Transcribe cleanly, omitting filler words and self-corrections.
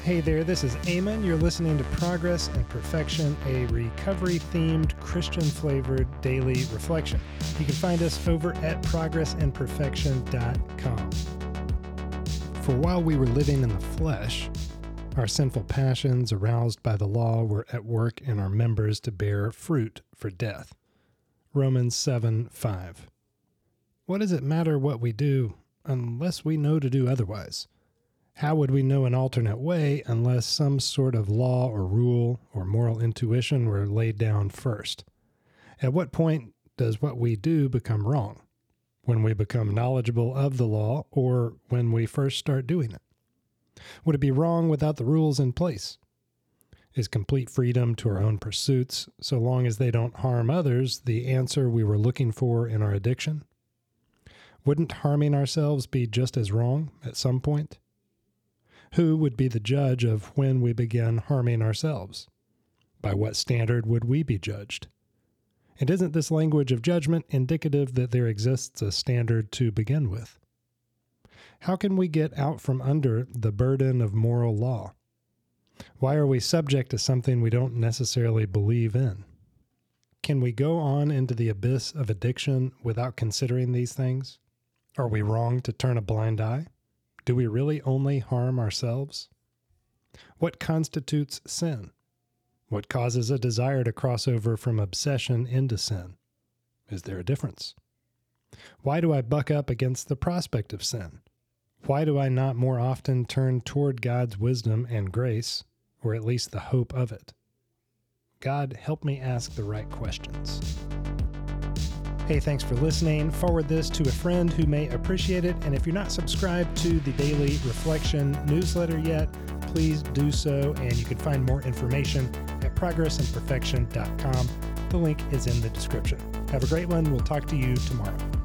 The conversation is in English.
Hey there, this is Eamon. You're listening to Progress and Perfection, a recovery-themed, Christian-flavored daily reflection. You can find us over at progressandperfection.com. For while we were living in the flesh, our sinful passions aroused by the law were at work in our members to bear fruit for death. Romans 7:5. What does it matter what we do unless we know to do otherwise? How would we know an alternate way unless some sort of law or rule or moral intuition were laid down first? At what point does what we do become wrong? When we become knowledgeable of the law or when we first start doing it? Would it be wrong without the rules in place? Is complete freedom to our own pursuits, so long as they don't harm others, the answer we were looking for in our addiction? Wouldn't harming ourselves be just as wrong at some point? Who would be the judge of when we begin harming ourselves? By what standard would we be judged? And isn't this language of judgment indicative that there exists a standard to begin with? How can we get out from under the burden of moral law? Why are we subject to something we don't necessarily believe in? Can we go on into the abyss of addiction without considering these things? Are we wrong to turn a blind eye? Do we really only harm ourselves? What constitutes sin? What causes a desire to cross over from obsession into sin? Is there a difference? Why do I buck up against the prospect of sin? Why do I not more often turn toward God's wisdom and grace, or at least the hope of it? God, help me ask the right questions. Hey, thanks for listening. Forward this to a friend who may appreciate it. And if you're not subscribed to the Daily Reflection newsletter yet, please do so. And you can find more information at progressandperfection.com. The link is in the description. Have a great one. We'll talk to you tomorrow.